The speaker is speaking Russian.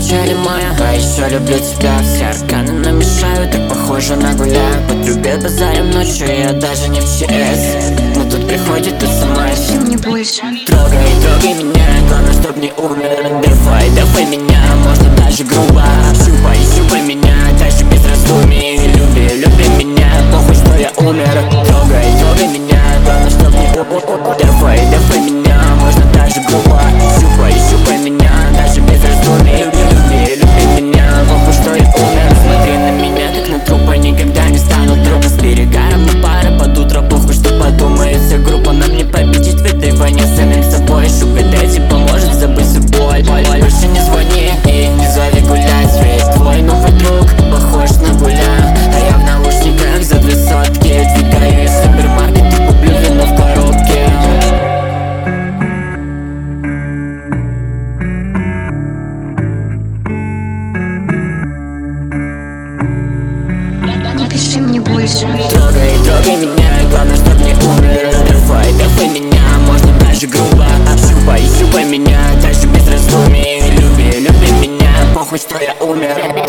печали моя, а еще люблю тебя. Все арканы нам мешают, так похоже на гуляй. Подрубил базарем ночью, я даже не в ЧС. Но тут приходит ты сама, и не бойся. Трогай, трогай меня, главное, чтоб не умер. Дефай, дефай меня, можно даже грубо. Щупай, щупай меня, дальше без раздумий. Люби, люби меня, похуй, что я умер. Трогай, трогай меня, главное, чтоб не умер. Дефай, дефай меня, можно даже грубо. Щупай, щупай меня, даже без раздумий. Люби, люби меня, похуй, что я умер. Смотри на меня, как на трупа, никогда не стану другом. С берегаром на пары под утро, похуй, что подумает вся группа. Нам не победить в этой войне с самим собой. Шугар дэдди поможет забыть всю боль. Больше не звони и не зови гулять, ведь твой новый друг похож на гуля. А я в наушниках за 2 сотки двигаю из супермаркета, куплю вино в коробке. Не пиши мне больше. Трогай, трогай меня, главное, чтоб не умер. Дефай, дефай меня, можно даже грубо. Щупай, щупай меня, дальше без раздумий. Люби, люби меня, похуй, что я умер.